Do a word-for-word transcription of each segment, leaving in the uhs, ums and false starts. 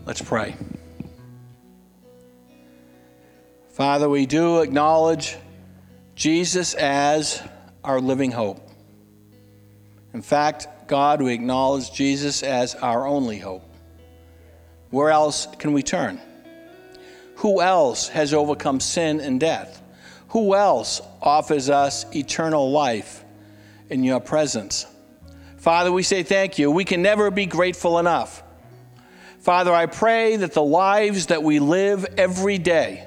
Let's pray. Father, we do acknowledge Jesus as our living hope. In fact, God, we acknowledge Jesus as our only hope. Where else can we turn? Who else has overcome sin and death? Who else offers us eternal life in your presence? Father, we say thank you. We can never be grateful enough. Father, I pray that the lives that we live every day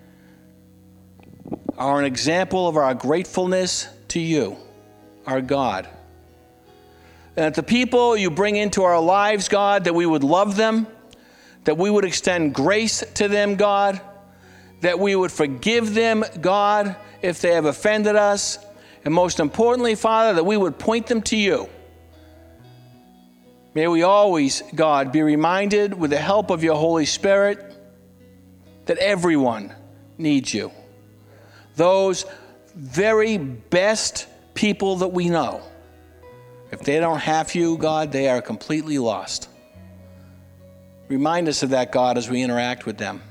are an example of our gratefulness to you, our God. And that the people you bring into our lives, God, that we would love them, that we would extend grace to them, God, that we would forgive them, God, if they have offended us, and most importantly, Father, that we would point them to you. May we always, God, be reminded with the help of your Holy Spirit that everyone needs you. Those very best people that we know, if they don't have you, God, they are completely lost. Remind us of that, God, as we interact with them.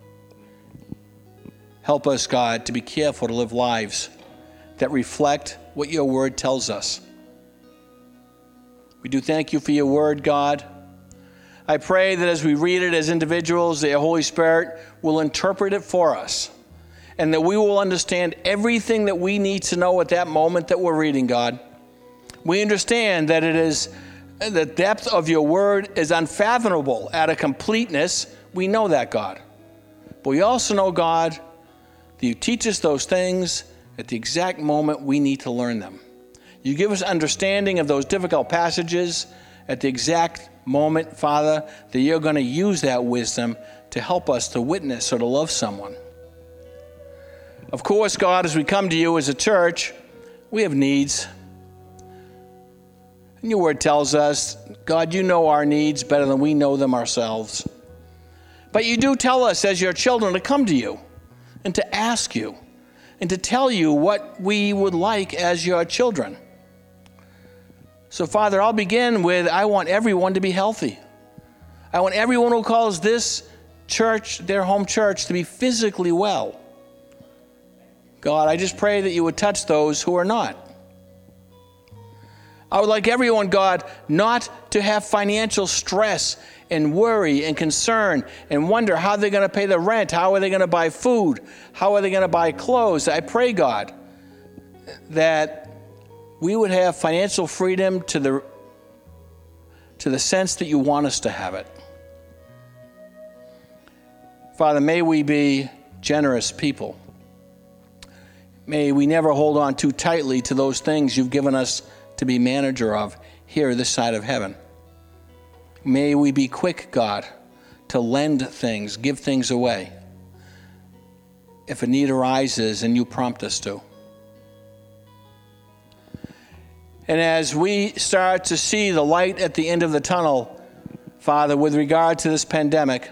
Help us, God, to be careful to live lives that reflect what your word tells us. We do thank you for your word, God. I pray that as we read it as individuals, the Holy Spirit will interpret it for us, and that we will understand everything that we need to know at that moment that we're reading, God. We understand that it is the depth of your word is unfathomable at a completeness. We know that, God. But we also know, God, that you teach us those things at the exact moment we need to learn them. You give us understanding of those difficult passages at the exact moment, Father, that you're going to use that wisdom to help us to witness or to love someone. Of course, God, as we come to you as a church, we have needs. And your word tells us, God, you know our needs better than we know them ourselves. But you do tell us as your children to come to you and to ask you and to tell you what we would like as your children. So, Father, I'll begin with, I want everyone to be healthy. I want everyone who calls this church their home church to be physically well. God, I just pray that you would touch those who are not. I would like everyone, God, not to have financial stress and worry and concern and wonder how they're going to pay the rent, how are they going to buy food, how are they going to buy clothes. I pray, God, that we would have financial freedom to the, to the sense that you want us to have it. Father, may we be generous people. May we never hold on too tightly to those things you've given us to be manager of here this side of heaven. May we be quick, God, to lend things, give things away, if a need arises and you prompt us to. And as we start to see the light at the end of the tunnel, Father, with regard to this pandemic,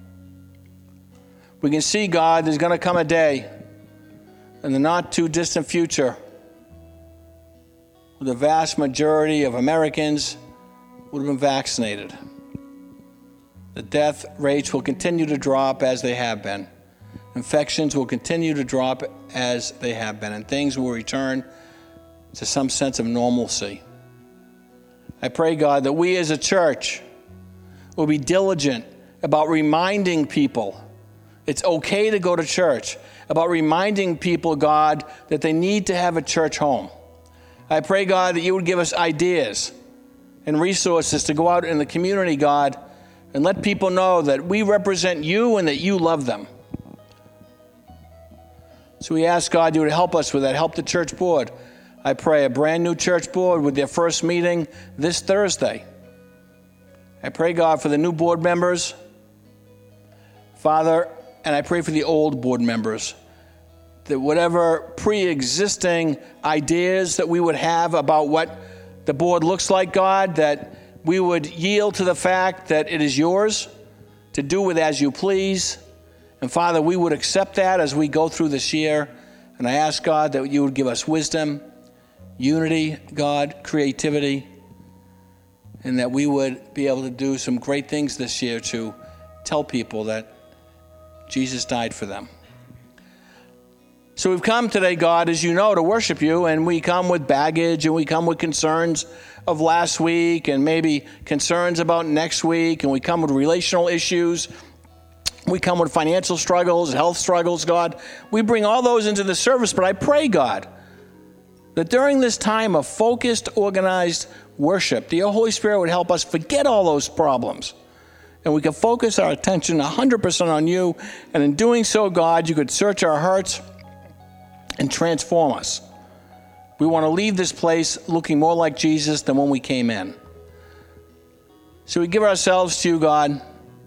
we can see, God, there's going to come a day in the not too distant future where the vast majority of Americans would have been vaccinated. The death rates will continue to drop as they have been. Infections will continue to drop as they have been, and things will return to some sense of normalcy. I pray, God, that we as a church will be diligent about reminding people it's okay to go to church, about reminding people, God, that they need to have a church home. I pray, God, that you would give us ideas and resources to go out in the community, God, and let people know that we represent you and that you love them. So we ask, God, you would help us with that. Help the church board. I pray a brand new church board with their first meeting this Thursday. I pray, God, for the new board members, Father, and I pray for the old board members, that whatever pre-existing ideas that we would have about what the board looks like, God, that we would yield to the fact that it is yours to do with as you please. And Father, we would accept that as we go through this year. And I ask, God, that you would give us wisdom, unity, God, creativity, and that we would be able to do some great things this year to tell people that Jesus died for them. So we've come today, God, as you know, to worship you, and we come with baggage, and we come with concerns of last week, and maybe concerns about next week, and we come with relational issues. We come with financial struggles, health struggles, God. We bring all those into the service, but I pray, God, that during this time of focused, organized worship, the Holy Spirit would help us forget all those problems, and we can focus our attention one hundred percent on you, and in doing so, God, you could search our hearts and transform us. We want to leave this place looking more like Jesus than when we came in. So we give ourselves to you, God.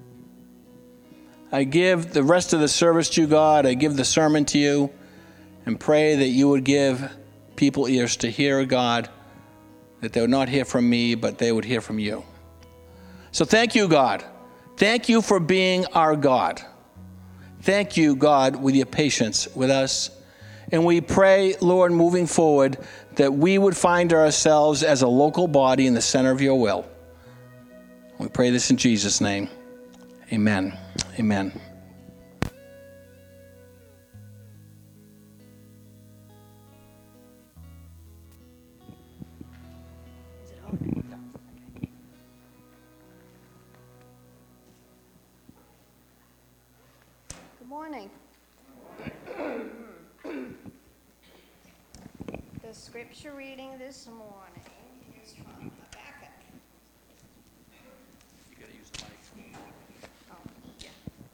I give the rest of the service to you, God. I give the sermon to you and pray that you would give people ears to hear, God, that they would not hear from me, but they would hear from you. So thank you, God. Thank you for being our God. Thank you, God, with your patience with us. And we pray, Lord, moving forward, that we would find ourselves as a local body in the center of your will. We pray this in Jesus' name. Amen. Amen. Good morning. The scripture reading this morning is from Habakkuk. You got to use the mic. Oh, yeah.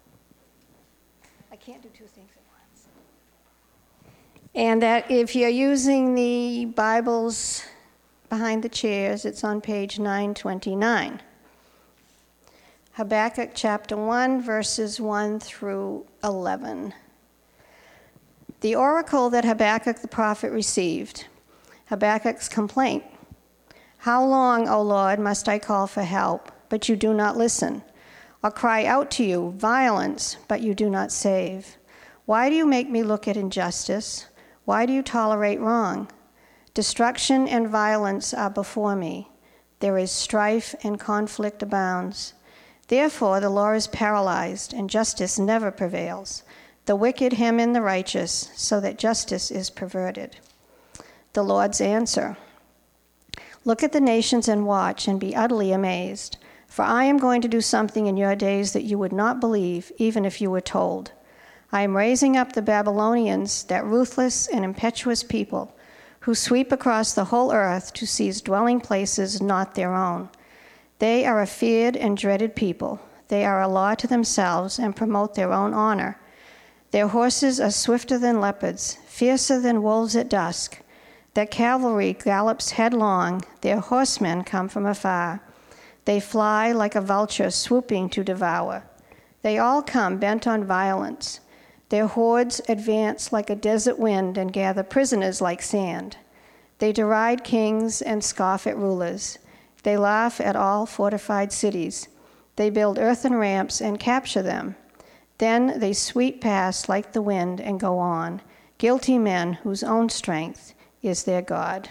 I can't do two things at once. And that if you're using the Bibles behind the chairs, it's on page nine twenty-nine. Habakkuk chapter one, verses one through eleven. The oracle that Habakkuk the prophet received, Habakkuk's complaint. How long, O Lord, must I call for help, but you do not listen, or cry out to you, violence, but you do not save? Why do you make me look at injustice? Why do you tolerate wrong? Destruction and violence are before me. There is strife and conflict abounds. Therefore the law is paralyzed, and justice never prevails. The wicked hem in the righteous, so that justice is perverted. The Lord's answer. Look at the nations and watch, and be utterly amazed. For I am going to do something in your days that you would not believe, even if you were told. I am raising up the Babylonians, that ruthless and impetuous people, who sweep across the whole earth to seize dwelling places not their own. They are a feared and dreaded people. They are a law to themselves and promote their own honor. Their horses are swifter than leopards, fiercer than wolves at dusk. Their cavalry gallops headlong, their horsemen come from afar. They fly like a vulture swooping to devour. They all come bent on violence. Their hordes advance like a desert wind and gather prisoners like sand. They deride kings and scoff at rulers. They laugh at all fortified cities. They build earthen ramps and capture them. Then they sweep past like the wind and go on, guilty men whose own strength is their God.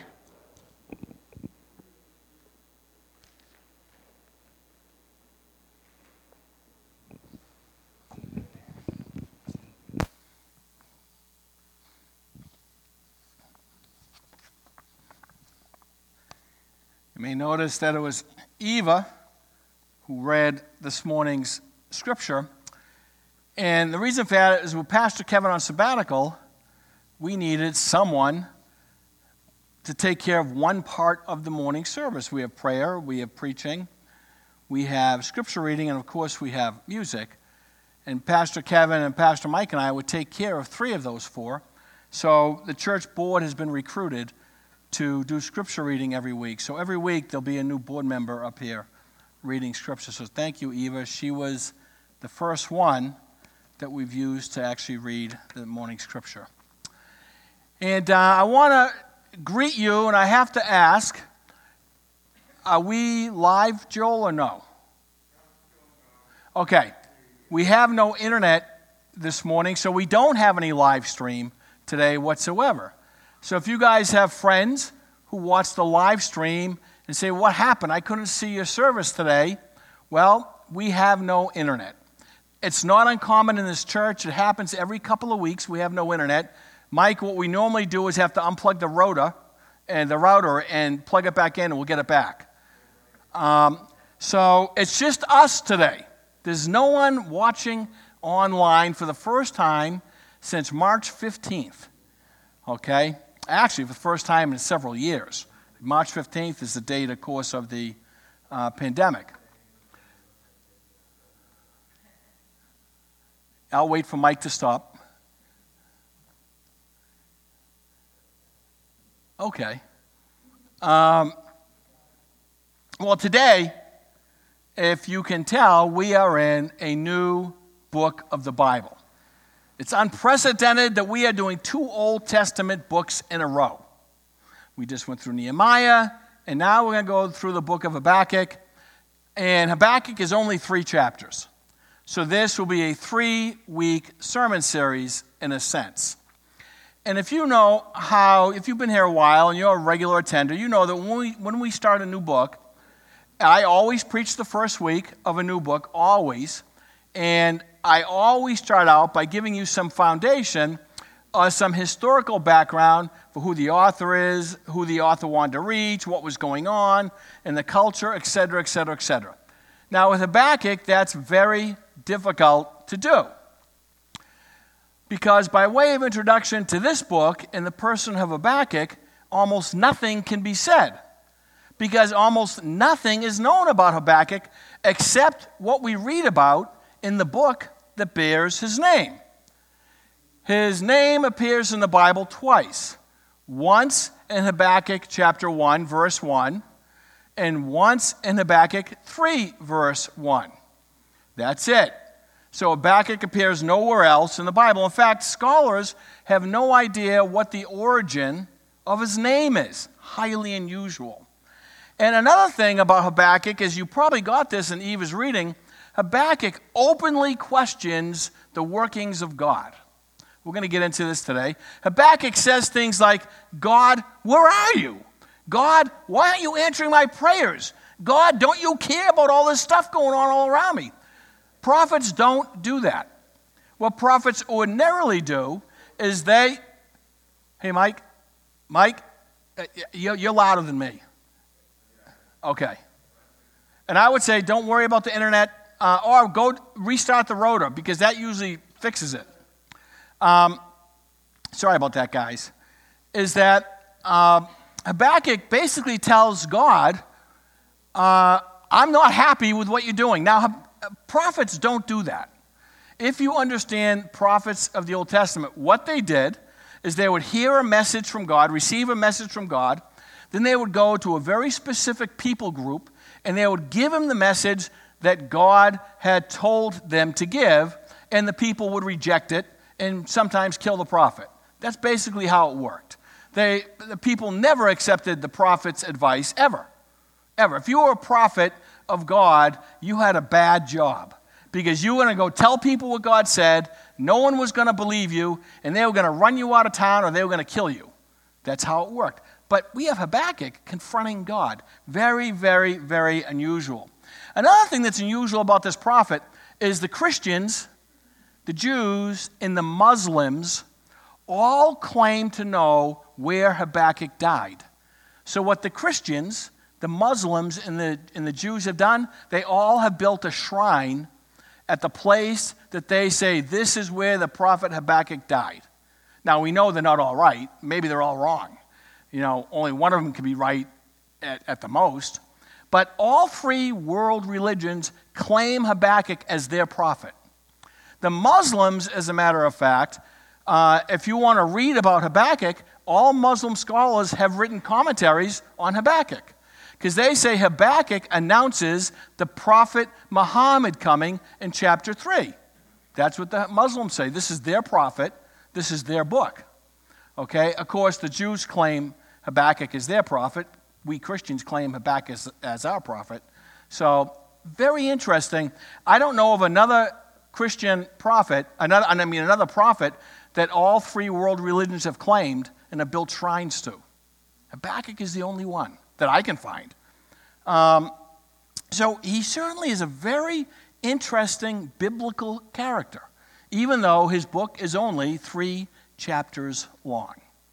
You may notice that it was Eva who read this morning's scripture. And the reason for that is with Pastor Kevin on sabbatical, we needed someone to take care of one part of the morning service. We have prayer, we have preaching, we have scripture reading, and of course we have music. And Pastor Kevin and Pastor Mike and I would take care of three of those four. So the church board has been recruited to do scripture reading every week. So every week there'll be a new board member up here reading scripture. So thank you, Eva. She was the first one that we've used to actually read the morning scripture. And uh, I want to greet you, and I have to ask, are we live, Joel, or no? Okay. We have no internet this morning, so we don't have any live stream today whatsoever. So if you guys have friends who watch the live stream and say, what happened? I couldn't see your service today. Well, we have no internet. It's not uncommon in this church. It happens every couple of weeks. We have no internet. Mike, what we normally do is have to unplug the router and the router and plug it back in, and we'll get it back. Um, so it's just us today. There's no one watching online for the first time since March fifteenth. Okay? Actually, for the first time in several years. March fifteenth is the date, of course, of the uh, pandemic. I'll wait for Mike to stop. Okay. Um, well, today, if you can tell, we are in a new book of the Bible. It's unprecedented that we are doing two Old Testament books in a row. We just went through Nehemiah, and now we're going to go through the book of Habakkuk. And Habakkuk is only three chapters. So this will be a three-week sermon series in a sense. And if you know how, if you've been here a while and you're a regular attender, you know that when we, when we start a new book, I always preach the first week of a new book, always. And I always start out by giving you some foundation, uh, some historical background for who the author is, who the author wanted to reach, what was going on in the culture, et cetera, et cetera, et cetera. Now with Habakkuk, that's very difficult to do. Because by way of introduction to this book, in the person of Habakkuk, almost nothing can be said. Because almost nothing is known about Habakkuk except what we read about in the book that bears his name. His name appears in the Bible twice. Once in Habakkuk chapter one, verse one, and once in Habakkuk three, verse one. That's it. So Habakkuk appears nowhere else in the Bible. In fact, scholars have no idea what the origin of his name is. Highly unusual. And another thing about Habakkuk is, you probably got this in Eva's reading, Habakkuk openly questions the workings of God. We're going to get into this today. Habakkuk says things like, God, where are you? God, why aren't you answering my prayers? God, don't you care about all this stuff going on all around me? Prophets don't do that. What prophets ordinarily do is they, hey, Mike, Mike, you're louder than me. Okay. And I would say don't worry about the internet, uh, or go restart the rotor, because that usually fixes it. Um, sorry about that, guys. Is that uh, Habakkuk basically tells God, uh, I'm not happy with what you're doing. Now, prophets don't do that. If you understand prophets of the Old Testament, what they did is they would hear a message from God, receive a message from God, then they would go to a very specific people group, and they would give them the message that God had told them to give, and the people would reject it and sometimes kill the prophet. That's basically how it worked. They, the people never accepted the prophet's advice, ever. Ever. If you were a prophet of God, you had a bad job, because you were going to go tell people what God said, no one was going to believe you, and they were going to run you out of town, or they were going to kill you. That's how it worked. But we have Habakkuk confronting God. Very, very, very unusual. Another thing that's unusual about this prophet is the Christians, the Jews, and the Muslims all claim to know where Habakkuk died. So what the Christians, the Muslims, and the, and the Jews have done, they all have built a shrine at the place that they say this is where the prophet Habakkuk died. Now, we know they're not all right. Maybe they're all wrong. You know, only one of them can be right at, at the most. But all three world religions claim Habakkuk as their prophet. The Muslims, as a matter of fact, uh, if you want to read about Habakkuk, all Muslim scholars have written commentaries on Habakkuk, because they say Habakkuk announces the prophet Muhammad coming in chapter three. That's what the Muslims say. This is their prophet. This is their book. Okay? Of course, the Jews claim Habakkuk is their prophet. We Christians claim Habakkuk as, as our prophet. So, very interesting. I don't know of another Christian prophet, another, I mean another prophet, that all three world religions have claimed and have built shrines to. Habakkuk is the only one that I can find. Um, so he certainly is a very interesting biblical character, even though his book is only three chapters long.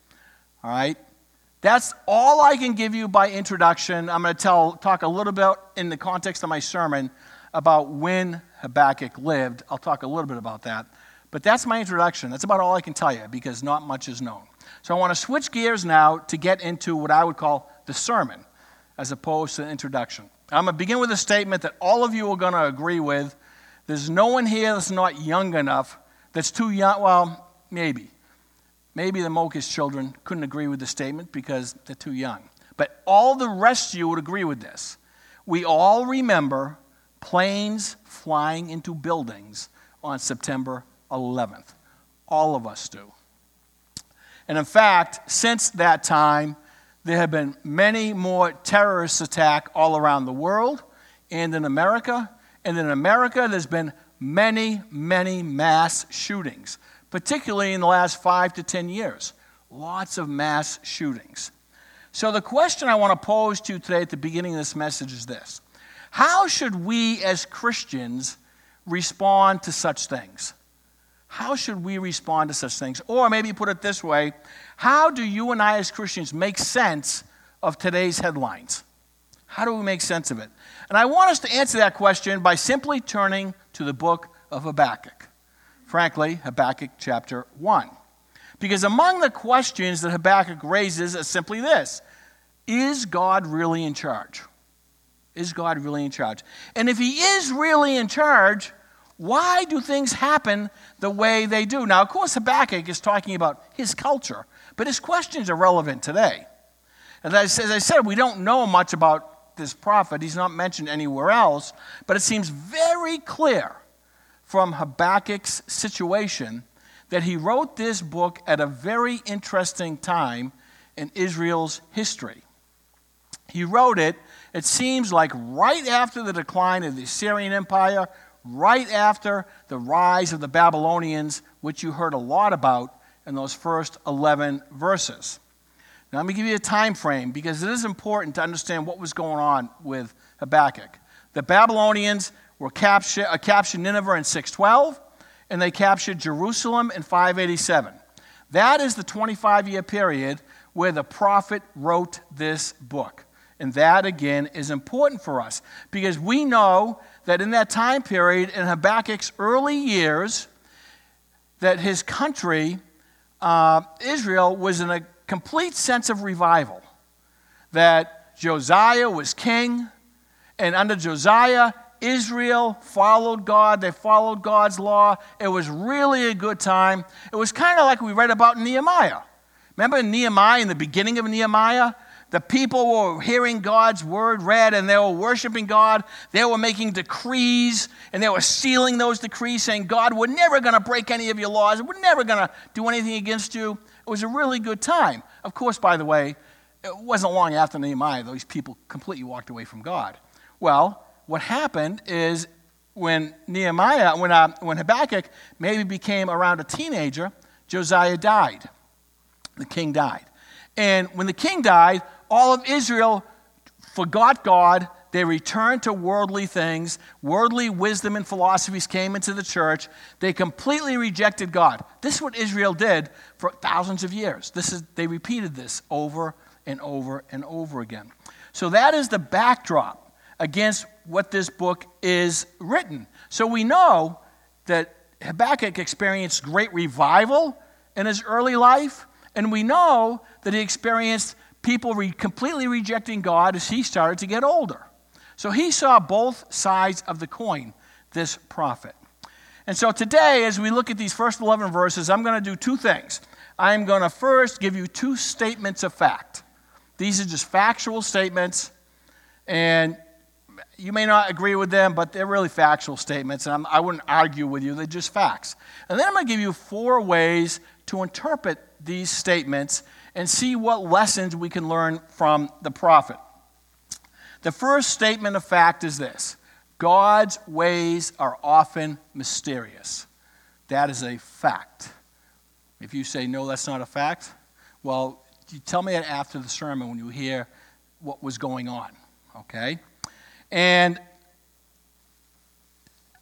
All right? That's all I can give you by introduction. I'm going to tell, talk a little bit in the context of my sermon about when Habakkuk lived. I'll talk a little bit about that. But that's my introduction. That's about all I can tell you because not much is known. So I want to switch gears now to get into what I would call the sermon as opposed to the introduction. I'm going to begin with a statement that all of you are going to agree with. There's no one here that's not young enough, that's too young. Well, maybe. Maybe the Mokas children couldn't agree with the statement because they're too young. But all the rest of you would agree with this. We all remember planes flying into buildings on September eleventh. All of us do. And in fact, since that time, there have been many more terrorist attacks all around the world and in America. And in America, there's been many, many mass shootings, particularly in the last five to ten years. Lots of mass shootings. So the question I want to pose to you today at the beginning of this message is this. How should we as Christians respond to such things? How should we respond to such things? Or maybe put it this way, how do you and I as Christians make sense of today's headlines? How do we make sense of it? And I want us to answer that question by simply turning to the book of Habakkuk. Frankly, Habakkuk chapter one. Because among the questions that Habakkuk raises is simply this. Is God really in charge? Is God really in charge? And if he is really in charge, why do things happen the way they do? Now, of course, Habakkuk is talking about his culture, but his questions are relevant today. And as I said, we don't know much about this prophet. He's not mentioned anywhere else, but it seems very clear from Habakkuk's situation that he wrote this book at a very interesting time in Israel's history. He wrote it, it seems like right after the decline of the Assyrian Empire, right after the rise of the Babylonians, which you heard a lot about in those first eleven verses. Now, let me give you a time frame because it is important to understand what was going on with Habakkuk. The Babylonians were captured, uh, captured Nineveh in six twelve, and they captured Jerusalem in five eighty-seven. That is the twenty-five-year period where the prophet wrote this book. And that, again, is important for us because we know that in that time period, in Habakkuk's early years, that his country, uh, Israel, was in a complete sense of revival. That Josiah was king, and under Josiah, Israel followed God. They followed God's law. It was really a good time. It was kind of like we read about in Nehemiah. Remember in Nehemiah, in the beginning of Nehemiah? The people were hearing God's word read, and they were worshiping God. They were making decrees, and they were sealing those decrees, saying, God, we're never going to break any of your laws. We're never going to do anything against you. It was a really good time. Of course, by the way, it wasn't long after Nehemiah, those people completely walked away from God. Well, what happened is when Nehemiah, when, uh, when Habakkuk maybe became around a teenager, Josiah died. The king died. And when the king died, all of Israel forgot God. They returned to worldly things. Worldly wisdom and philosophies came into the church. They completely rejected God. This is what Israel did for thousands of years. This is, they repeated this over and over and over again. So that is the backdrop against what this book is written. So we know that Habakkuk experienced great revival in his early life, and we know that he experienced people re- completely rejecting God as he started to get older. So he saw both sides of the coin, this prophet. And so today, as we look at these first eleven verses, I'm going to do two things. I'm going to first give you two statements of fact. These are just factual statements, and you may not agree with them, but they're really factual statements, and I'm, I wouldn't argue with you. They're just facts. And then I'm going to give you four ways to interpret these statements and see what lessons we can learn from the prophet. The first statement of fact is this: God's ways are often mysterious. That is a fact. If you say, no, that's not a fact, well, you tell me that after the sermon when you hear what was going on, okay? And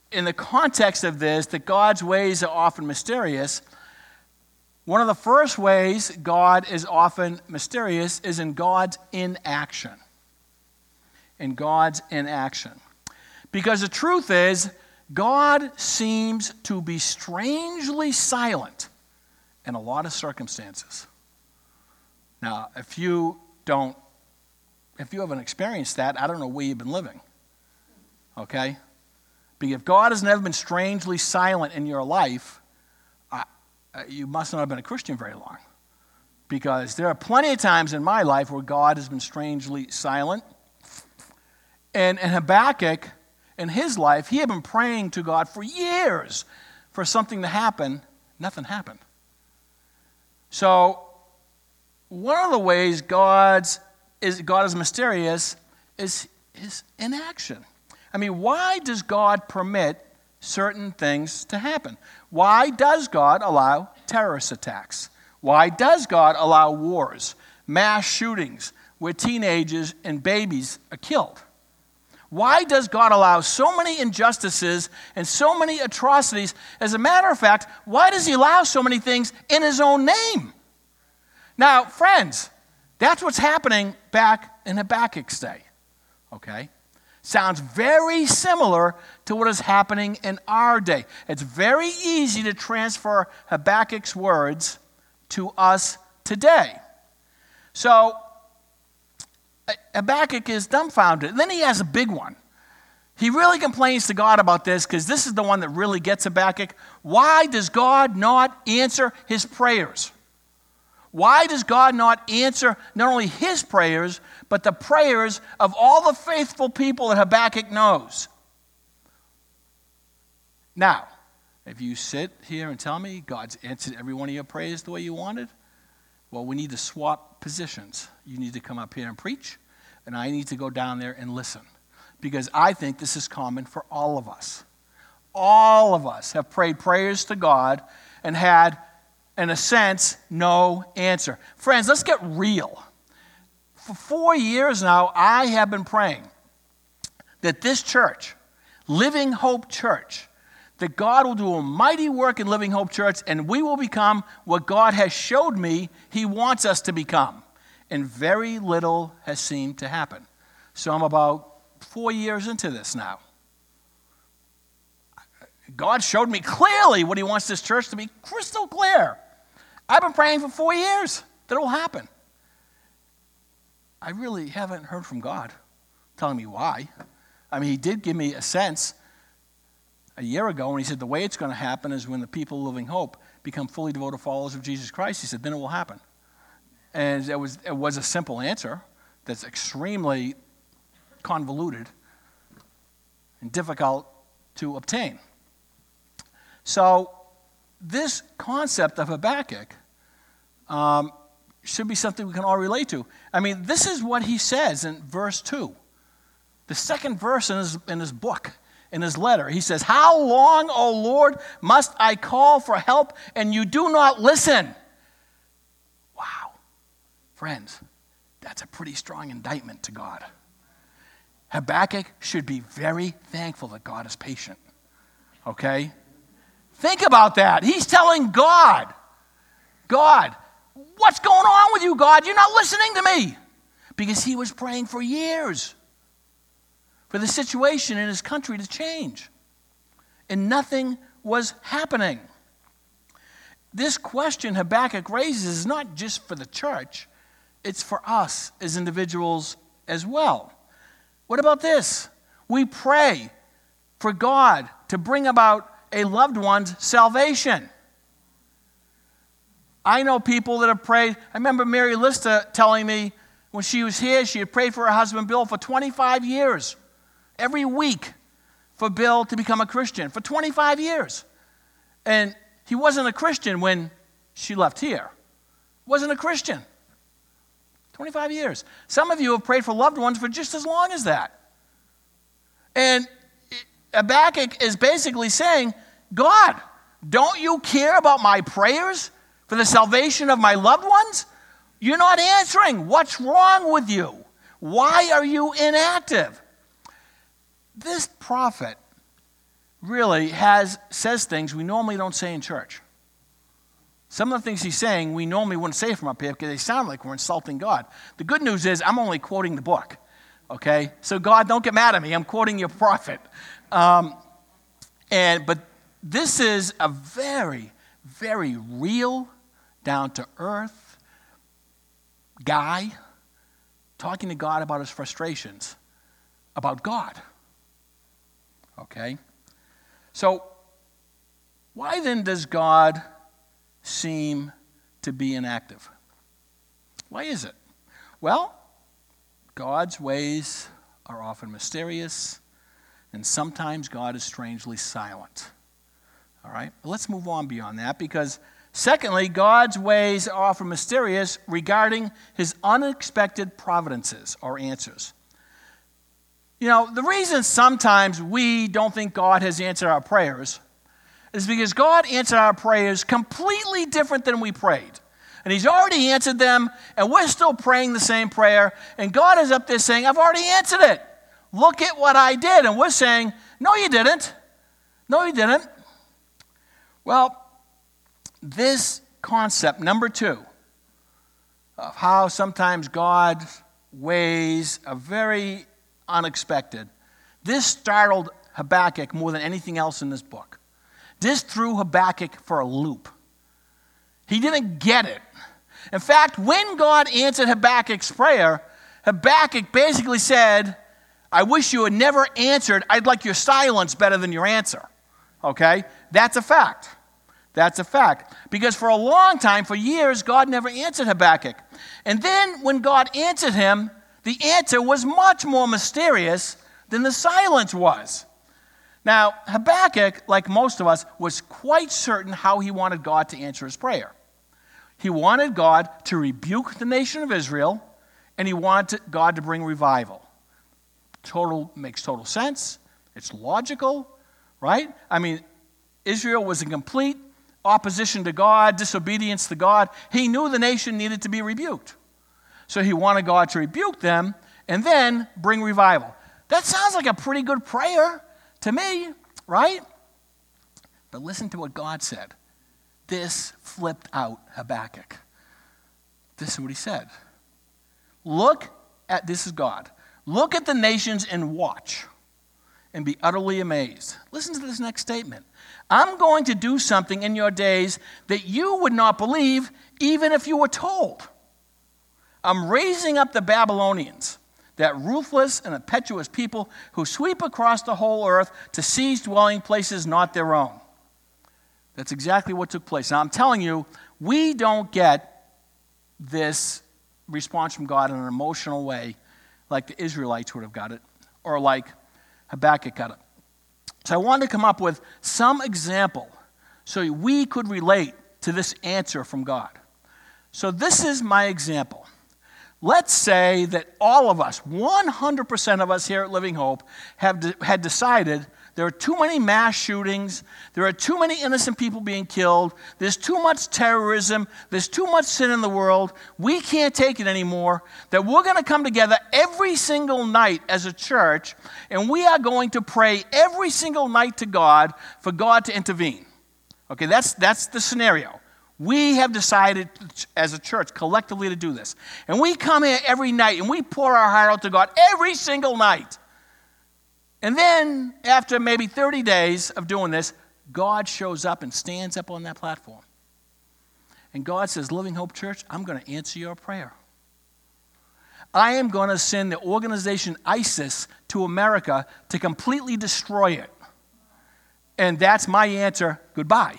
in the context of this, that God's ways are often mysterious, one of the first ways God is often mysterious is in God's inaction. In God's inaction. Because the truth is, God seems to be strangely silent in a lot of circumstances. Now, if you don't, if you haven't experienced that, I don't know where you've been living. Okay? Because if God has never been strangely silent in your life, uh, you must not have been a Christian very long. Because there are plenty of times in my life where God has been strangely silent. And in Habakkuk, in his life, he had been praying to God for years for something to happen. Nothing happened. So, one of the ways God's is God is mysterious is his inaction. I mean, why does God permit certain things to happen? Why does God allow terrorist attacks? Why does God allow wars, mass shootings, where teenagers and babies are killed? Why does God allow so many injustices and so many atrocities? As a matter of fact, why does he allow so many things in his own name? Now, friends, that's what's happening back in Habakkuk's day, okay? Sounds very similar to what is happening in our day. It's very easy to transfer Habakkuk's words to us today. So, Habakkuk is dumbfounded. And then he has a big one. He really complains to God about this because this is the one that really gets Habakkuk. Why does God not answer his prayers? Why does God not answer not only his prayers, but the prayers of all the faithful people that Habakkuk knows? Now, if you sit here and tell me God's answered every one of your prayers the way you wanted, well, we need to swap positions. You need to come up here and preach, and I need to go down there and listen. Because I think this is common for all of us. All of us have prayed prayers to God and had, in a sense, no answer. Friends, let's get real. For four years now, I have been praying that this church, Living Hope Church, that God will do a mighty work in Living Hope Church, and we will become what God has showed me he wants us to become. And very little has seemed to happen. So I'm about four years into this now. God showed me clearly what he wants this church to be, crystal clear. I've been praying for four years that it will happen. I really haven't heard from God telling me why. I mean, he did give me a sense a year ago when he said the way it's going to happen is when the people of Living Hope become fully devoted followers of Jesus Christ. He said, then it will happen. And it was, it was a simple answer that's extremely convoluted and difficult to obtain. So this concept of Habakkuk um, should be something we can all relate to. I mean, this is what he says in verse two. The second verse in his, in his book, in his letter. He says, how long, O Lord, must I call for help and you do not listen? Wow. Friends, that's a pretty strong indictment to God. Habakkuk should be very thankful that God is patient. Okay? Think about that. He's telling God, God, what's going on with you, God? You're not listening to me. Because he was praying for years for the situation in his country to change. And nothing was happening. This question Habakkuk raises is not just for the church, it's for us as individuals as well. What about this? We pray for God to bring about a loved one's salvation. I know people that have prayed. I remember Mary Lista telling me when she was here, she had prayed for her husband Bill for twenty-five years. Every week for Bill to become a Christian for twenty-five years. And he wasn't a Christian when she left here. Wasn't a Christian. twenty-five years. Some of you have prayed for loved ones for just as long as that. And Habakkuk is basically saying, God, don't you care about my prayers for the salvation of my loved ones? You're not answering. What's wrong with you? Why are you inactive? This prophet really has says things we normally don't say in church. Some of the things he's saying we normally wouldn't say from up here because they sound like we're insulting God. The good news is I'm only quoting the book, okay? So God, don't get mad at me. I'm quoting your prophet. Um, and but this is a very, very real, down-to-earth guy talking to God about his frustrations about God. Okay? So, why then does God seem to be inactive? Why is it? Well, God's ways are often mysterious, and sometimes God is strangely silent. All right? Let's move on beyond that, because secondly, God's ways are often mysterious regarding his unexpected providences or answers. You know, the reason sometimes we don't think God has answered our prayers is because God answered our prayers completely different than we prayed. And he's already answered them, and we're still praying the same prayer, and God is up there saying, I've already answered it. Look at what I did. And we're saying, no, you didn't. No, you didn't. Well, this concept, number two, of how sometimes God's ways are very unexpected, this startled Habakkuk more than anything else in this book. This threw Habakkuk for a loop. He didn't get it. In fact, when God answered Habakkuk's prayer, Habakkuk basically said, I wish you had never answered. I'd like your silence better than your answer. Okay? That's a fact. That's a fact. Because for a long time, for years, God never answered Habakkuk. And then when God answered him, the answer was much more mysterious than the silence was. Now, Habakkuk, like most of us, was quite certain how he wanted God to answer his prayer. He wanted God to rebuke the nation of Israel, and he wanted God to bring revival. Total makes total sense. It's logical, right? I mean, Israel was in complete opposition to God, disobedience to God. He knew the nation needed to be rebuked. So he wanted God to rebuke them and then bring revival. That sounds like a pretty good prayer to me, right? But listen to what God said. This flipped out Habakkuk. This is what he said. Look at, this is God. Look at the nations and watch and be utterly amazed. Listen to this next statement. I'm going to do something in your days that you would not believe even if you were told. I'm raising up the Babylonians, that ruthless and impetuous people who sweep across the whole earth to seize dwelling places not their own. That's exactly what took place. Now, I'm telling you, we don't get this response from God in an emotional way like the Israelites would have got it, or like Habakkuk got it. So I wanted to come up with some example so we could relate to this answer from God. So this is my example. Let's say that all of us, one hundred percent of us here at Living Hope, have de- had decided there are too many mass shootings, there are too many innocent people being killed, there's too much terrorism, there's too much sin in the world, we can't take it anymore, that we're going to come together every single night as a church, and we are going to pray every single night to God for God to intervene. Okay, that's, that's the scenario. We have decided as a church collectively to do this. And we come here every night and we pour our heart out to God every single night. And then after maybe thirty days of doing this, God shows up and stands up on that platform. And God says, Living Hope Church, I'm going to answer your prayer. I am going to send the organization ISIS to America to completely destroy it. And that's my answer, goodbye.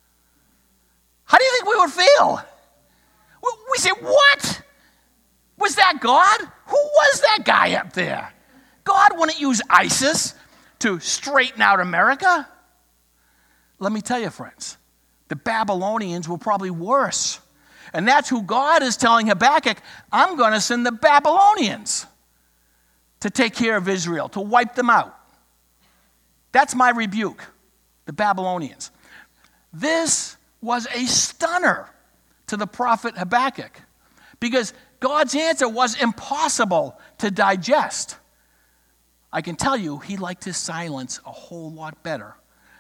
How do you think we would feel? We say, what? Was that God? Who was that guy up there? God wouldn't use ISIS to straighten out America. Let me tell you, friends, the Babylonians were probably worse. And that's who God is telling Habakkuk, I'm going to send the Babylonians to take care of Israel, to wipe them out. That's my rebuke, the Babylonians. This was a stunner to the prophet Habakkuk because God's answer was impossible to digest. I can tell you he liked his silence a whole lot better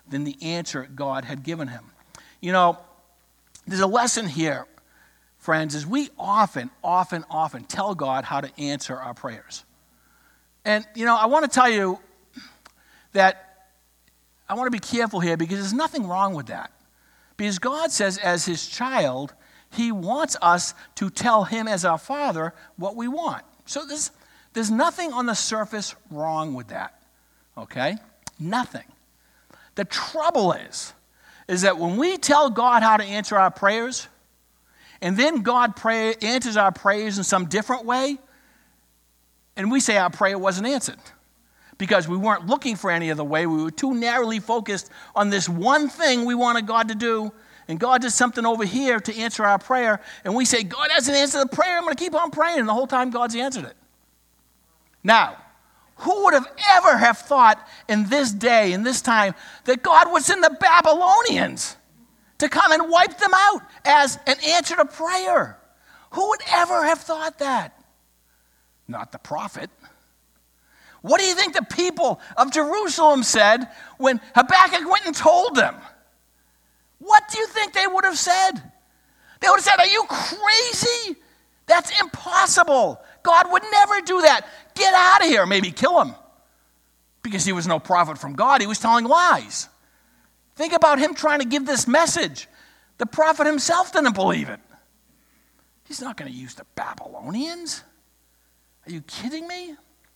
than the answer God had given him. You know, there's a lesson here, friends, is we often, often, often tell God how to answer our prayers. And, you know, I want to tell you that I want to be careful here because there's nothing wrong with that. Because God says as his child, he wants us to tell him as our Father what we want. So there's, there's nothing on the surface wrong with that, okay? Nothing. The trouble is, is that when we tell God how to answer our prayers, and then God pray, answers our prayers in some different way, and we say our prayer wasn't answered because we weren't looking for any other way. We were too narrowly focused on this one thing we wanted God to do, and God did something over here to answer our prayer, and we say, God hasn't answered the prayer, I'm going to keep on praying, and the whole time God's answered it. Now, who would have ever have thought in this day, in this time, that God would send the Babylonians to come and wipe them out as an answer to prayer? Who would ever have thought that? Not the prophet. What do you think the people of Jerusalem said when Habakkuk went and told them? What do you think they would have said? They would have said, are you crazy? That's impossible. God would never do that. Get out of here. Maybe kill him. Because he was no prophet from God. He was telling lies. Think about him trying to give this message. The prophet himself didn't believe it. He's not going to use the Babylonians. Are you kidding me?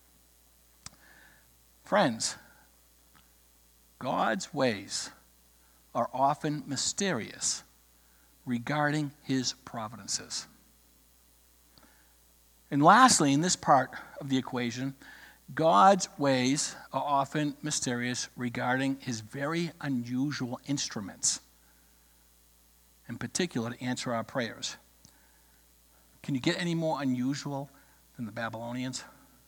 Friends, God's ways are often mysterious regarding his providences. And lastly, in this part of the equation, God's ways are often mysterious regarding his very unusual instruments, in particular to answer our prayers. Can you get any more unusual than the Babylonians?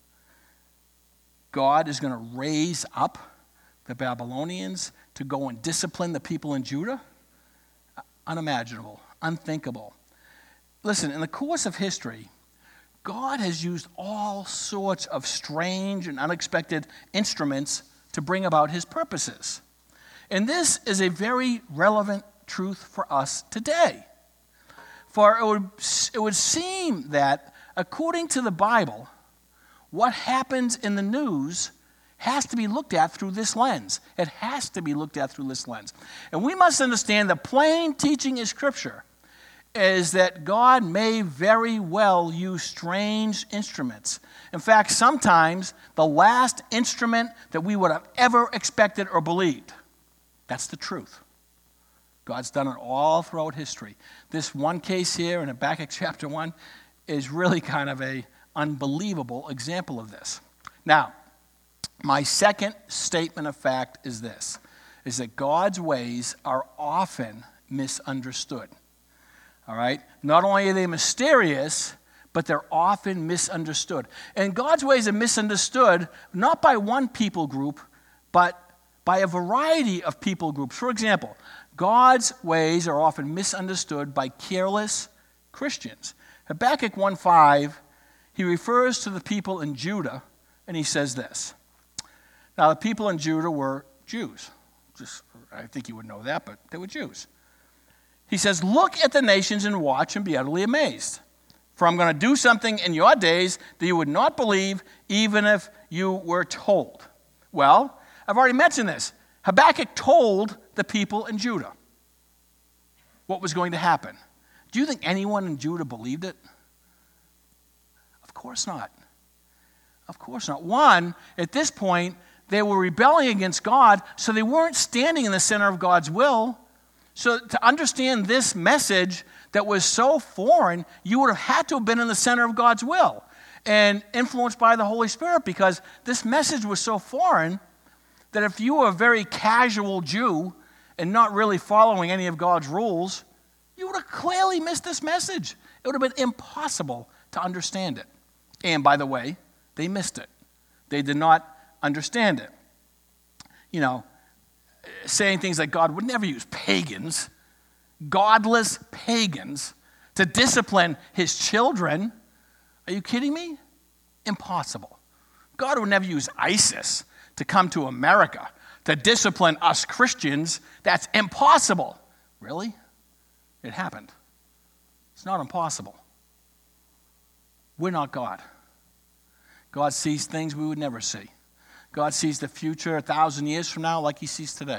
God is going to raise up the Babylonians to go and discipline the people in Judah? Unimaginable, unthinkable. Listen, in the course of history, God has used all sorts of strange and unexpected instruments to bring about his purposes. And this is a very relevant truth for us today. For it would, it would seem that, according to the Bible, what happens in the news has to be looked at through this lens. It has to be looked at through this lens. And we must understand the plain teaching in Scripture is that God may very well use strange instruments. In fact, sometimes the last instrument that we would have ever expected or believed. That's the truth. God's done it all throughout history. This one case here in Habakkuk chapter one is really kind of a unbelievable example of this. Now, my second statement of fact is this, is that God's ways are often misunderstood. All right? Not only are they mysterious, but they're often misunderstood. And God's ways are misunderstood not by one people group, but by a variety of people groups. For example, God's ways are often misunderstood by careless Christians. Habakkuk one five, he refers to the people in Judah, and he says this. Now, the people in Judah were Jews. Just, I think you would know that, but they were Jews. He says, look at the nations and watch and be utterly amazed. For I'm going to do something in your days that you would not believe, even if you were told. Well, I've already mentioned this. Habakkuk told the people in Judah what was going to happen. Do you think anyone in Judah believed it? Of course not. Of course not. One, at this point, they were rebelling against God, so they weren't standing in the center of God's will. So to understand this message that was so foreign, you would have had to have been in the center of God's will and influenced by the Holy Spirit, because this message was so foreign that if you were a very casual Jew and not really following any of God's rules, you would have clearly missed this message. It would have been impossible to understand it. And by the way, they missed it. They did not understand it. You know, saying things like God would never use pagans, godless pagans, to discipline his children. Are you kidding me? Impossible. God would never use ISIS to come to America to discipline us Christians. That's impossible. Really? It happened. It's not impossible. We're not God. God sees things we would never see. God sees the future a thousand years from now like he sees today.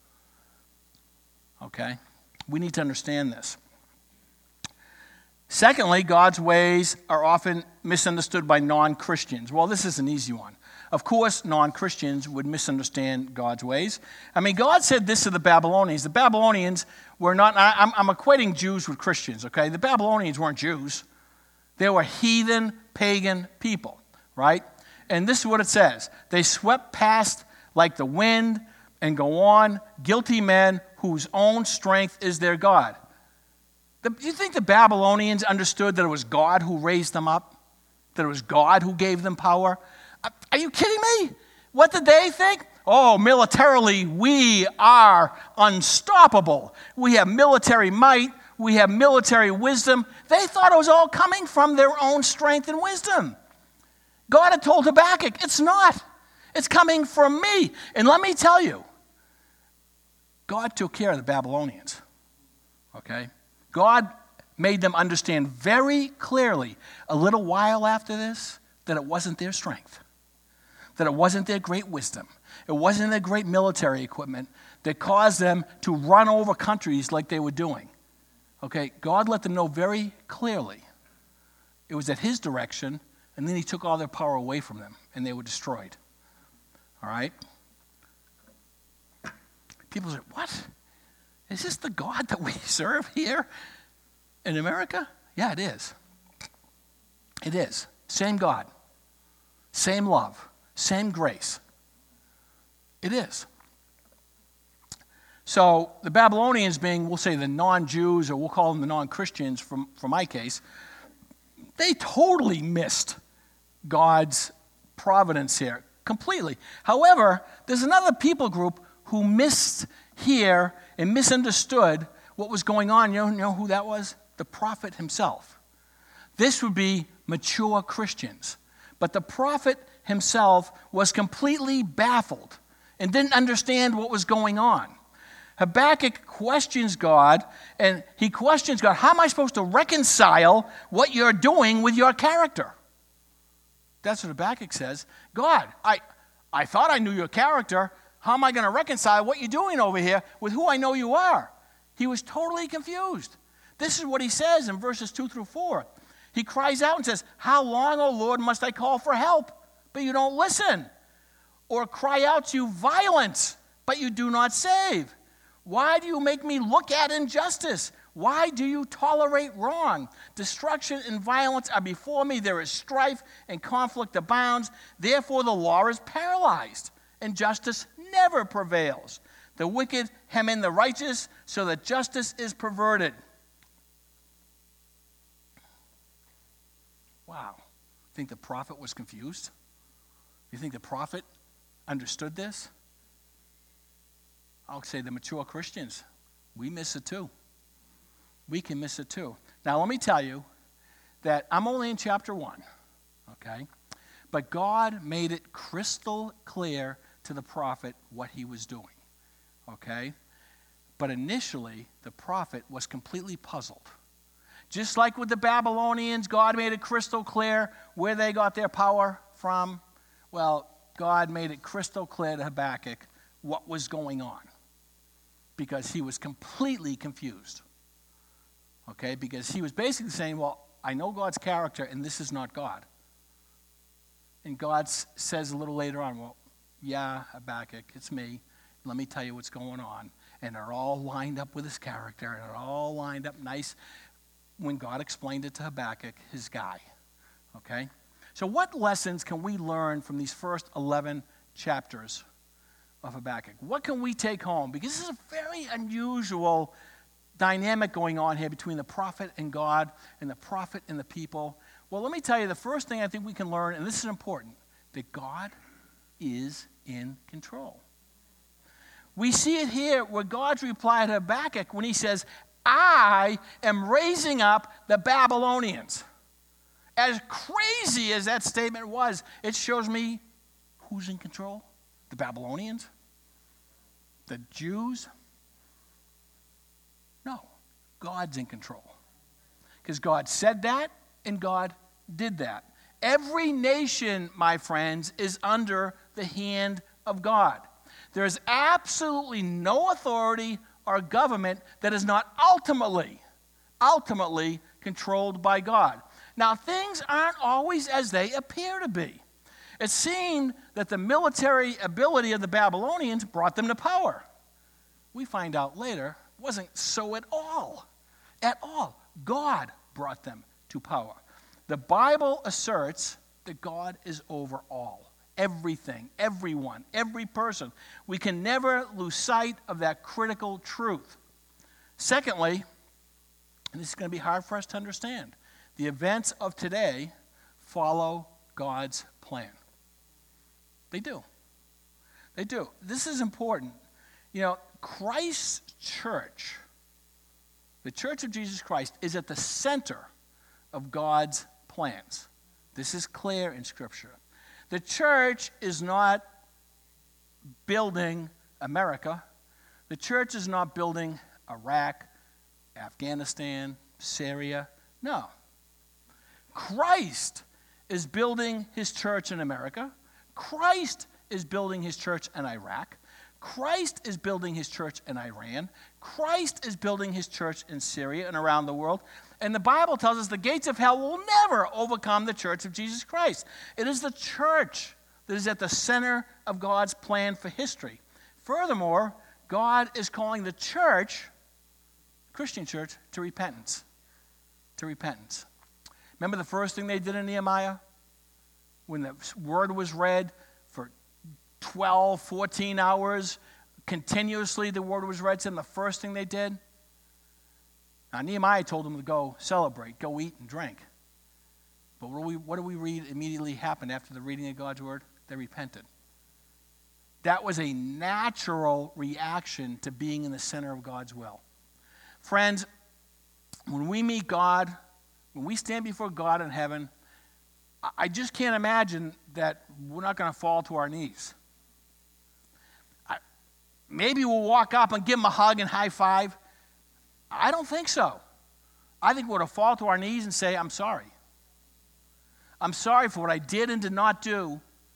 Okay? We need to understand this. Secondly, God's ways are often misunderstood by non-Christians. Well, this is an easy one. Of course, non-Christians would misunderstand God's ways. I mean, God said this to the Babylonians. The Babylonians were not, I'm, I'm equating Jews with Christians, okay? The Babylonians weren't Jews. They were heathen, pagan people, right? And this is what it says. They swept past like the wind and go on, guilty men whose own strength is their God. Do you think the Babylonians understood that it was God who raised them up? That it was God who gave them power? Are you kidding me? What did they think? Oh, militarily, we are unstoppable. We have military might. We have military wisdom. They thought it was all coming from their own strength and wisdom. God had told Habakkuk, it's not. It's coming from me. And let me tell you, God took care of the Babylonians. Okay? God made them understand very clearly a little while after this that it wasn't their strength, that it wasn't their great wisdom, it wasn't their great military equipment that caused them to run over countries like they were doing. Okay, God let them know very clearly it was at his direction, and then he took all their power away from them, and they were destroyed. All right? People say, what? Is this the God that we serve here in America? Yeah, it is. It is. Same God. Same love. Same grace. It is. So the Babylonians being, we'll say the non-Jews, or we'll call them the non-Christians from, for my case, they totally missed God's providence here, completely. However, there's another people group who missed here and misunderstood what was going on. You know, you know who that was? The prophet himself. This would be mature Christians. But the prophet himself was completely baffled and didn't understand what was going on. Habakkuk questions God, and he questions God, how am I supposed to reconcile what you're doing with your character? That's what Habakkuk says. God, I, I thought I knew your character. How am I going to reconcile what you're doing over here with who I know you are? He was totally confused. This is what he says in verses two through four. He cries out and says, how long, O Lord, must I call for help, but you don't listen? Or cry out to you violence, but you do not save? Why do you make me look at injustice? Why do you tolerate wrong? Destruction and violence are before me. There is strife and conflict abounds. Therefore the law is paralyzed, and justice never prevails. The wicked hem in the righteous, so that justice is perverted. Wow. You think the prophet was confused? You think the prophet understood this? I'll say the mature Christians, we miss it too. We can miss it too. Now let me tell you that I'm only in chapter one, okay? But God made it crystal clear to the prophet what he was doing, okay? But initially, the prophet was completely puzzled. Just like with the Babylonians, God made it crystal clear where they got their power from. Well, God made it crystal clear to Habakkuk what was going on, because he was completely confused, okay? Because he was basically saying, well, I know God's character, and this is not God. And God says a little later on, well, yeah, Habakkuk, it's me. Let me tell you what's going on. And they're all lined up with his character, and they're all lined up nice when God explained it to Habakkuk, his guy, okay? So what lessons can we learn from these first eleven chapters of Habakkuk? What can we take home? Because this is a very unusual dynamic going on here between the prophet and God, and the prophet and the people. Well, let me tell you, the first thing I think we can learn, and this is important, that God is in control. We see it here where God's reply to Habakkuk when he says, I am raising up the Babylonians. As crazy as that statement was, it shows me who's in control. The Babylonians. The Jews? No. God's in control. Because God said that, and God did that. Every nation, my friends, is under the hand of God. There is absolutely no authority or government that is not ultimately, ultimately controlled by God. Now, things aren't always as they appear to be. It seemed that the military ability of the Babylonians brought them to power. We find out later it wasn't so at all. At all. God brought them to power. The Bible asserts that God is over all. Everything, everyone, every person. We can never lose sight of that critical truth. Secondly, and this is going to be hard for us to understand, the events of today follow God's plan. They do. They do. This is important. You know, Christ's church, the Church of Jesus Christ, is at the center of God's plans. This is clear in Scripture. The church is not building America. The church is not building Iraq, Afghanistan, Syria. No. Christ is building his church in America. Christ is building his church in Iraq. Christ is building his church in Iran. Christ is building his church in Syria and around the world. And the Bible tells us the gates of hell will never overcome the church of Jesus Christ. It is the church that is at the center of God's plan for history. Furthermore, God is calling the church, Christian church, to repentance. To repentance. Remember the first thing they did in Nehemiah? When the word was read for twelve, fourteen hours, continuously the word was read to them, the first thing they did? Now, Nehemiah told them to go celebrate, go eat and drink. But what do we, what do we read immediately happened after the reading of God's word? They repented. That was a natural reaction to being in the center of God's will. Friends, when we meet God, when we stand before God in heaven, I just can't imagine that we're not going to fall to our knees. I, maybe we'll walk up and give him a hug and high five. I don't think so. I think we're to fall to our knees and say, I'm sorry. I'm sorry for what I did and did not do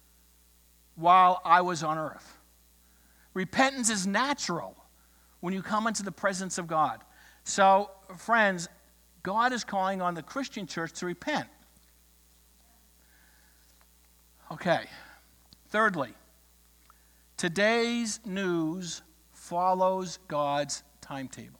while I was on earth. Repentance is natural when you come into the presence of God. So, friends, God is calling on the Christian church to repent. Okay. Thirdly, today's news follows God's timetable.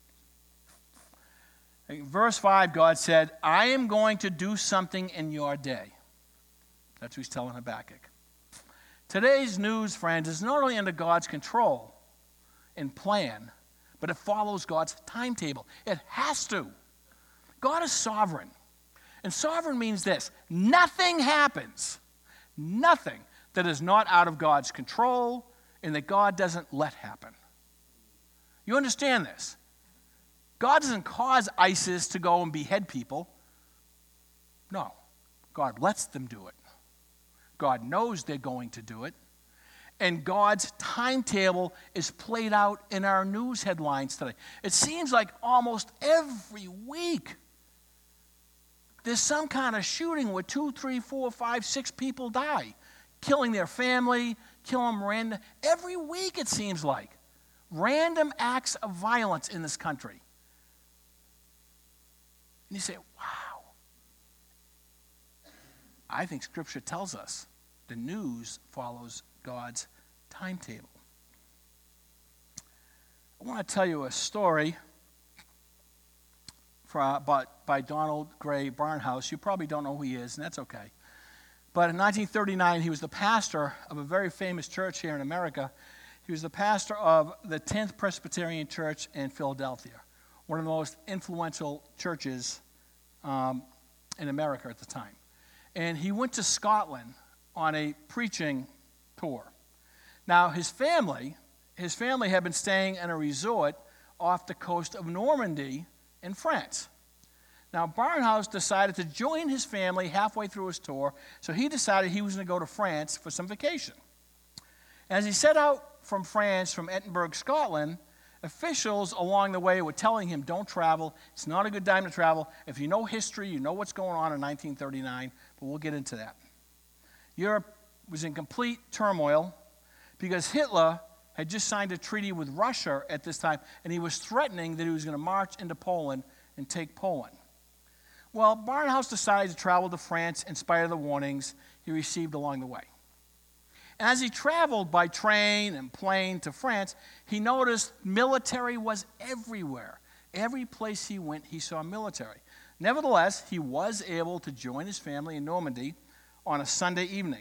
In verse five, God said, I am going to do something in your day. That's what he's telling Habakkuk. Today's news, friends, is not only under God's control and plan, but it follows God's timetable. It has to. God is sovereign. And sovereign means this: nothing happens, nothing that is not out of God's control and that God doesn't let happen. You understand this? God doesn't cause ISIS to go and behead people. No. God lets them do it. God knows they're going to do it. And God's timetable is played out in our news headlines today. It seems like almost every week there's some kind of shooting where two, three, four, five, six people die, killing their family, killing them random. Every week it seems like. Random acts of violence in this country. And you say, wow. I think Scripture tells us the news follows God's timetable. I want to tell you a story for, about, by Donald Gray Barnhouse. You probably don't know who he is, and that's okay. But in nineteen thirty-nine, he was the pastor of a very famous church here in America. He was the pastor of the tenth Presbyterian Church in Philadelphia, one of the most influential churches um, in America at the time. And he went to Scotland on a preaching tour. Now, his family, his family had been staying in a resort off the coast of Normandy in France. Now, Barnhouse decided to join his family halfway through his tour, so he decided he was going to go to France for some vacation. As he set out from France, from Edinburgh, Scotland, officials along the way were telling him, don't travel. It's not a good time to travel. If you know history, you know what's going on in nineteen thirty-nine, but we'll get into that. Europe was in complete turmoil because Hitler had just signed a treaty with Russia at this time, and he was threatening that he was going to march into Poland and take Poland. Well, Barnhouse decided to travel to France in spite of the warnings he received along the way. And as he traveled by train and plane to France, he noticed military was everywhere. Every place he went, he saw military. Nevertheless, he was able to join his family in Normandy on a Sunday evening.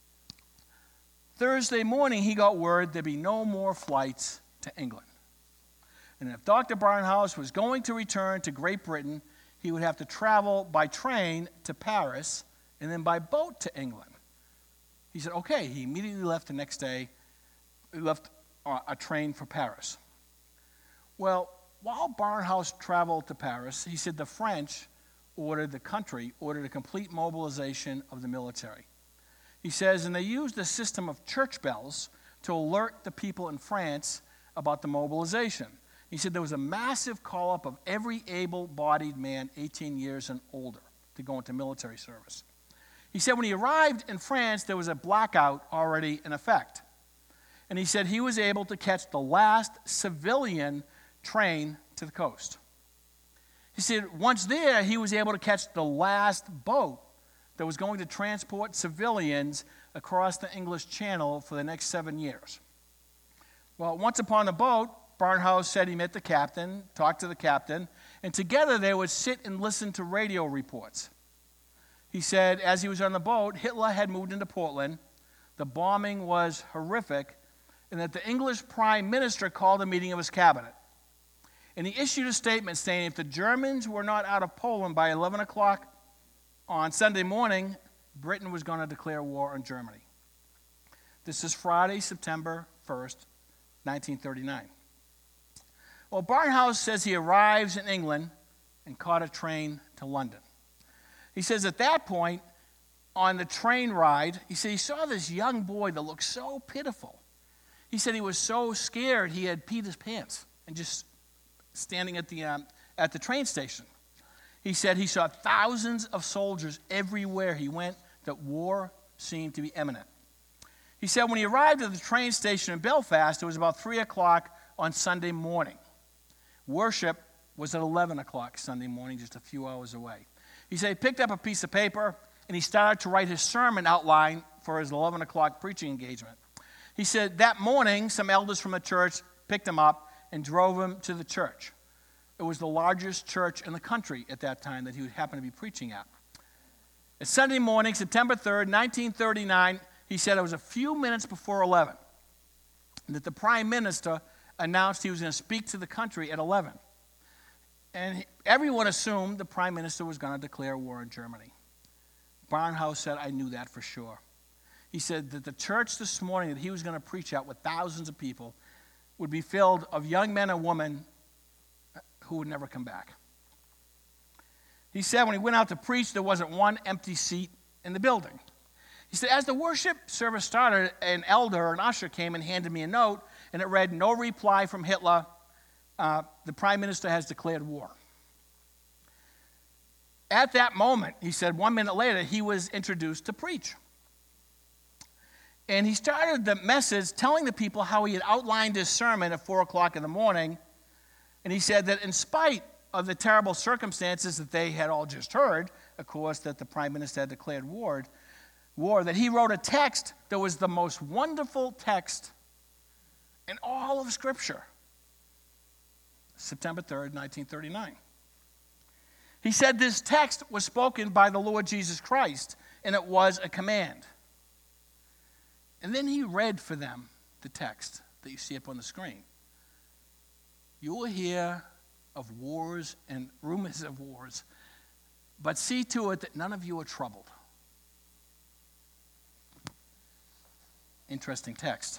Thursday morning, he got word there'd be no more flights to England. And if Doctor Barnhouse was going to return to Great Britain, he would have to travel by train to Paris and then by boat to England. He said, okay. He immediately left the next day. He left a train for Paris. Well, while Barnhouse traveled to Paris, he said the French ordered, the country ordered a complete mobilization of the military. He says, and they used a system of church bells to alert the people in France about the mobilization. He said there was a massive call-up of every able-bodied man eighteen years and older to go into military service. He said when he arrived in France, there was a blackout already in effect. And he said he was able to catch the last civilian train to the coast. He said once there, he was able to catch the last boat that was going to transport civilians across the English Channel for the next seven years. Well, once upon the boat, Barnhouse said he met the captain, talked to the captain, and together they would sit and listen to radio reports. He said as he was on the boat, Hitler had moved into Portland, the bombing was horrific, and that the English prime minister called a meeting of his cabinet. And he issued a statement saying if the Germans were not out of Poland by eleven o'clock on Sunday morning, Britain was going to declare war on Germany. This is Friday, September first, nineteen thirty-nine. Well, Barnhouse says he arrives in England and caught a train to London. He says at that point, on the train ride, he said he saw this young boy that looked so pitiful. He said he was so scared he had peed his pants and just standing at the, um, at the train station. He said he saw thousands of soldiers everywhere he went, that war seemed to be imminent. He said when he arrived at the train station in Belfast, it was about three o'clock on Sunday morning. Worship was at eleven o'clock Sunday morning, just a few hours away. He said he picked up a piece of paper and he started to write his sermon outline for his eleven o'clock preaching engagement. He said that morning, some elders from the church picked him up and drove him to the church. It was the largest church in the country at that time that he would happen to be preaching at. It's Sunday morning, September third, nineteen thirty-nine, he said it was a few minutes before eleven, and that the prime minister announced he was going to speak to the country at eleven. And he, everyone assumed the prime minister was going to declare war on Germany. Barnhouse said, I knew that for sure. He said that the church this morning that he was going to preach at with thousands of people would be filled of young men and women who would never come back. He said when he went out to preach, there wasn't one empty seat in the building. He said, as the worship service started, an elder or an usher came and handed me a note, and it read, no reply from Hitler. Uh, the prime minister has declared war. At that moment, he said, one minute later, he was introduced to preach. And he started the message telling the people how he had outlined his sermon at four o'clock in the morning. And he said that in spite of the terrible circumstances that they had all just heard, of course, that the prime minister had declared war, war, that he wrote a text that was the most wonderful text in all of Scripture. September third, nineteen thirty-nine. He said this text was spoken by the Lord Jesus Christ, and it was a command. And then he read for them the text that you see up on the screen. You will hear of wars and rumors of wars, but see to it that none of you are troubled. Interesting text.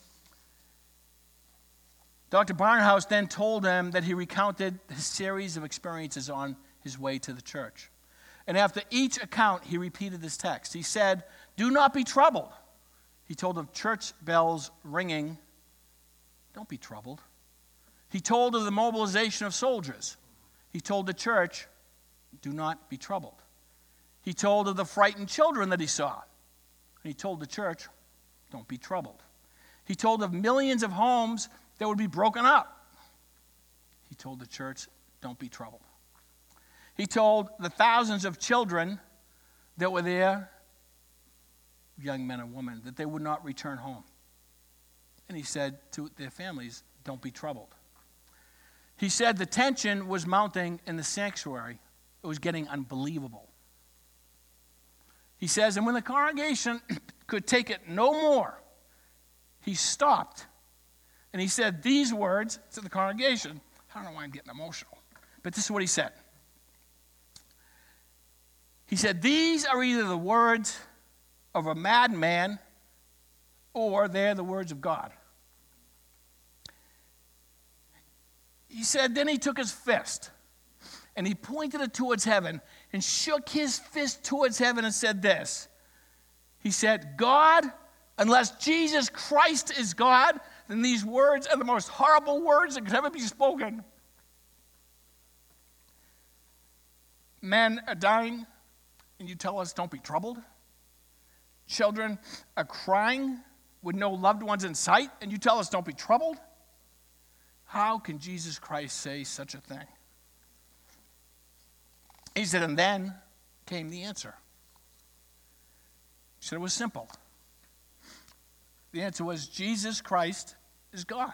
Doctor Barnhouse then told them that he recounted his series of experiences on his way to the church. And after each account, he repeated this text. He said, do not be troubled. He told of church bells ringing, don't be troubled. He told of the mobilization of soldiers. He told the church, do not be troubled. He told of the frightened children that he saw. And he told the church, don't be troubled. He told of millions of homes that would be broken up. He told the church, don't be troubled. He told the thousands of children that were there, young men and women, that they would not return home. And he said to their families, don't be troubled. He said the tension was mounting in the sanctuary. It was getting unbelievable. He says, and when the congregation could take it no more, he stopped. And he said these words to the congregation. I don't know why I'm getting emotional, but this is what he said. He said, these are either the words of a madman or they're the words of God. He said, then he took his fist and he pointed it towards heaven and shook his fist towards heaven and said this. He said, God, unless Jesus Christ is God, then these words are the most horrible words that could ever be spoken. Men are dying, and you tell us don't be troubled. Children are crying with no loved ones in sight, and you tell us don't be troubled. How can Jesus Christ say such a thing? He said, and then came the answer. He said it was simple. The answer was Jesus Christ is God.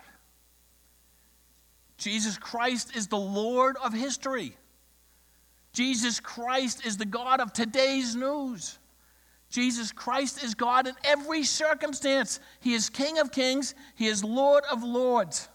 Jesus Christ is the Lord of history. Jesus Christ is the God of today's news. Jesus Christ is God in every circumstance. He is King of kings. He is Lord of lords.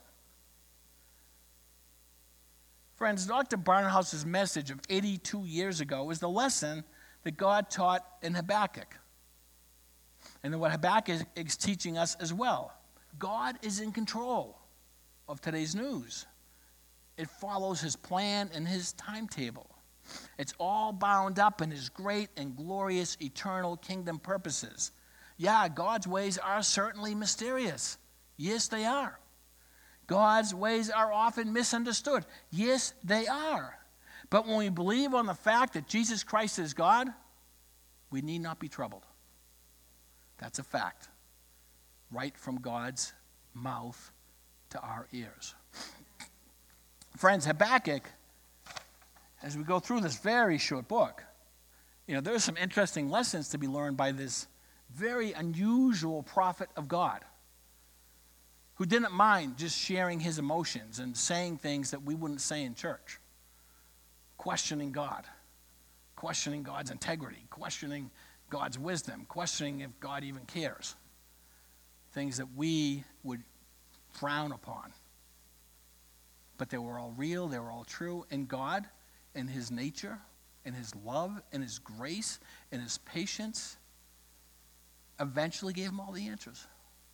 Friends, Doctor Barnhouse's message of eighty-two years ago is the lesson that God taught in Habakkuk. And then what Habakkuk is teaching us as well. God is in control of today's news. It follows his plan and his timetable. It's all bound up in his great and glorious eternal kingdom purposes. Yeah, God's ways are certainly mysterious. Yes, they are. God's ways are often misunderstood. Yes, they are. But when we believe on the fact that Jesus Christ is God, we need not be troubled. That's a fact. Right from God's mouth to our ears. Friends, Habakkuk, as we go through this very short book, you know, there's some interesting lessons to be learned by this very unusual prophet of God who didn't mind just sharing his emotions and saying things that we wouldn't say in church. Questioning God, questioning God's integrity, questioning God's wisdom, questioning if God even cares. Things that we would frown upon. But they were all real, they were all true, and God, in his nature, in his love, in his grace, in his patience, eventually gave him all the answers.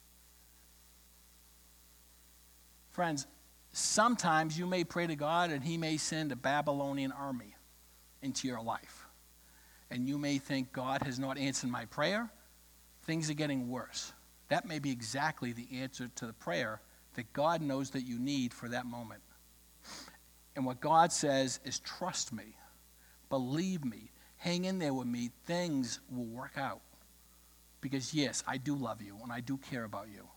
Friends, sometimes you may pray to God and he may send a Babylonian army into your life. And you may think God has not answered my prayer. Things are getting worse. That may be exactly the answer to the prayer that God knows that you need for that moment. And what God says is trust me, believe me, hang in there with me, things will work out. Because yes, I do love you and I do care about you.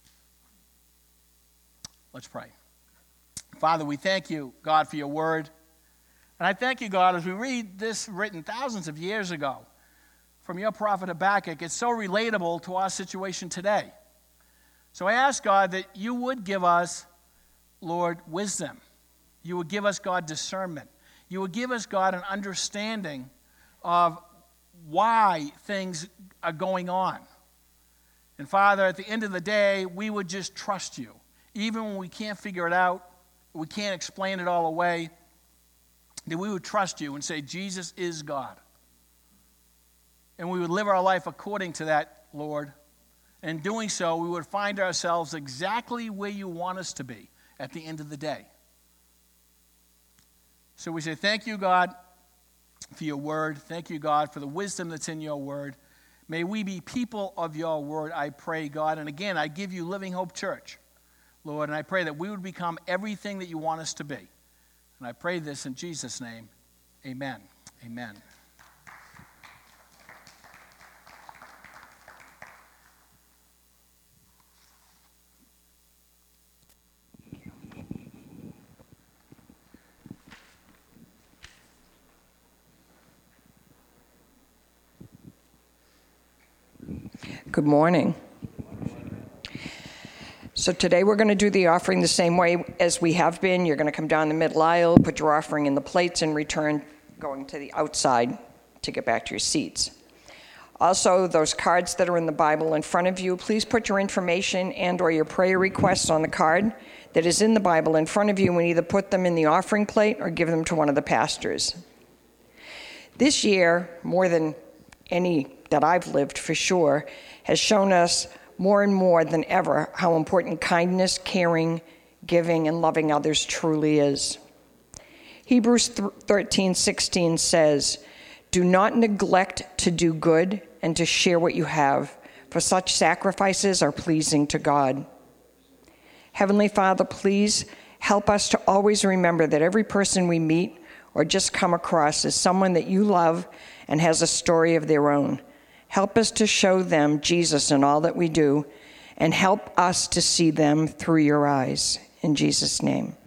Let's pray. Father, we thank you, God, for your word. And I thank you, God, as we read this written thousands of years ago from your prophet Habakkuk, it's so relatable to our situation today. So I ask, God, that you would give us, Lord, wisdom. You would give us, God, discernment. You would give us, God, an understanding of why things are going on. And Father, at the end of the day, we would just trust you. Even when we can't figure it out, we can't explain it all away, that we would trust you and say, Jesus is God. And we would live our life according to that, Lord. And in doing so, we would find ourselves exactly where you want us to be at the end of the day. So we say, thank you, God, for your word. Thank you, God, for the wisdom that's in your word. May we be people of your word, I pray, God. And again, I give you Living Hope Church, Lord, and I pray that we would become everything that you want us to be. And I pray this in Jesus' name. Amen. Amen. Good morning. So today we're going to do the offering the same way as we have been. You're going to come down the middle aisle, put your offering in the plates, and return going to the outside to get back to your seats. Also, those cards that are in the Bible in front of you, please put your information and or your prayer requests on the card that is in the Bible in front of you, and either put them in the offering plate or give them to one of the pastors. This year, more than any that I've lived for sure, has shown us more and more than ever how important kindness, caring, giving, and loving others truly is. Hebrews thirteen sixteen says, "Do not neglect to do good and to share what you have, for such sacrifices are pleasing to God." Heavenly Father, please help us to always remember that every person we meet or just come across is someone that you love and has a story of their own. Help us to show them Jesus in all that we do, and help us to see them through your eyes. In Jesus' name.